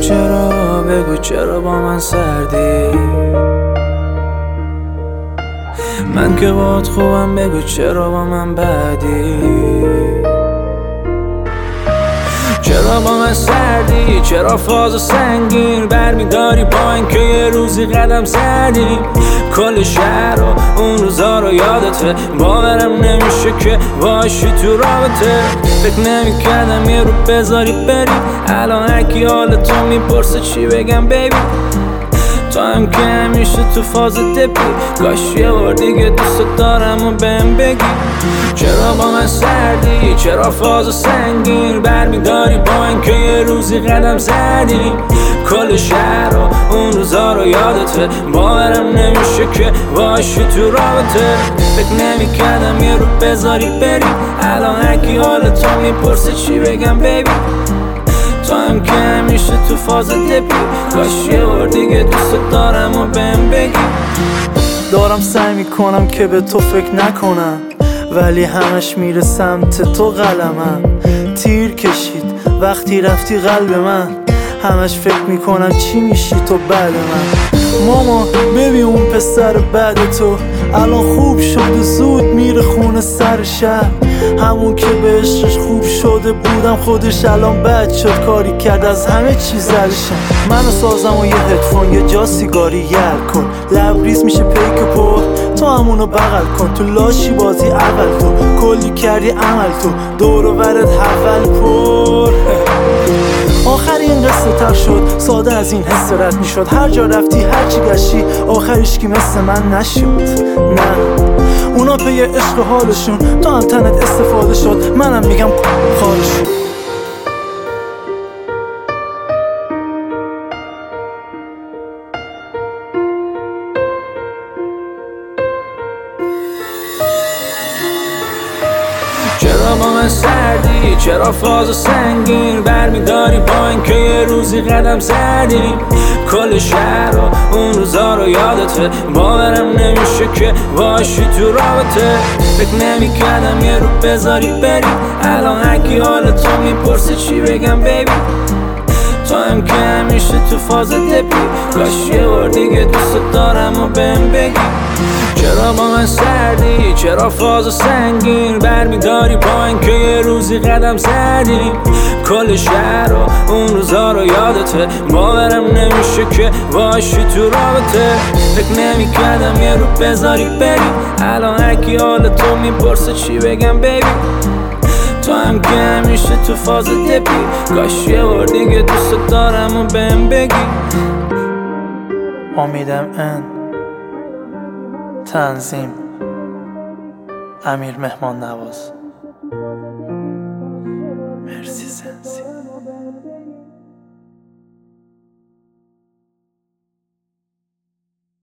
بگو چرا با من سردی؟ من که باهات خوبم، بگو چرا با من بدی؟ چرا با من سردی؟ چرا فاز و سنگین برمیداری با اینکه یه روزی قدم زدی؟ کل شهر و اون روزا رو یادته، باورم نمیشه که باشی تو رابطه. فکر نمیکردم یه رو بذاری بری، الان هرکی حال تو میپرسه چی بگم بیبی؟ تو هم که همیشه تو فاز دپی، کاش یه بار دیگه دوست دارم و بهم بگی. چرا با من سردی؟ چرا فاز و سنگین برمیداری با اینکه یه روزی قدم زدی؟ کل شهر و اون روزا رو یادته، باورم نمیشه که باشی تو رابطه. فکر نمیکردم یه رو بذاری بری، الان هرکی حال تو میپرسه چی بگم بیبی؟ تو هم که همیشه تو فاز دپی، کاش یه بار دیگه دوست دارم و بهم بگی. دارم سعی میکنم که به تو فکر نکنم، ولی همش میره سمت تو. قلمم تیر کشید وقتی رفتی قلب من، همش فکر میکنم چی میشی تو بعد من. ماما ببین اون پسر بعد تو الان خوب شده، زود میره خونه سر شهر. همون که به عشقش خوب شده بودم، خودش الان بد شد، کاری کرد از همه چیز زلشم. منو سازم و یه هدفون یه جا سیگاری یل کن، لبریز میشه پیک پر، تو همونو بغل کن. تو لاشی بازی اول تو کلی کردی عمل، تو دور و برت حول پر. آخر این قصه تر شد، ساده از این حس رد میشد. هر جا رفتی هر چی گشتی آخرش کی مثل من نشد. نه اونا پی عشق حالشون، تو هم تنت استفاده شد، منم میگم خارشون. چرا با من سردی؟ چرا فاز و سنگین برمیداری با اینکه یه روزی قدم زدی؟ کل شهر و اون روزا رو یادته، باورم نمیشه که باشی تو رابطه. فکر نمیکردم یه رو بذاری بری، الان هرکی حال تو میپرسه چی بگم بیبی؟ تو هم که همیشه تو فاز دپی، کاش یه بار دیگه دوست دارم و بهم بگی. چرا با من سردی؟ چرا فاز و سنگین برمیداری با اینکه یه روزی قدم زدی؟ کل شهر و اون روزا رو یادته، باورم نمیشه که باشی تو رابطه. فکر نمیکردم یه رو بذاری بری، الان هرکی حال تو میپرسه چی بگم بیبی؟ تو هم که همیشه تو فاز دپی، کاش یه بار دیگه دوست دارم و بهم بگی. امیدم ان تنظیم امیر مهمان نواز. مرسی سنسی.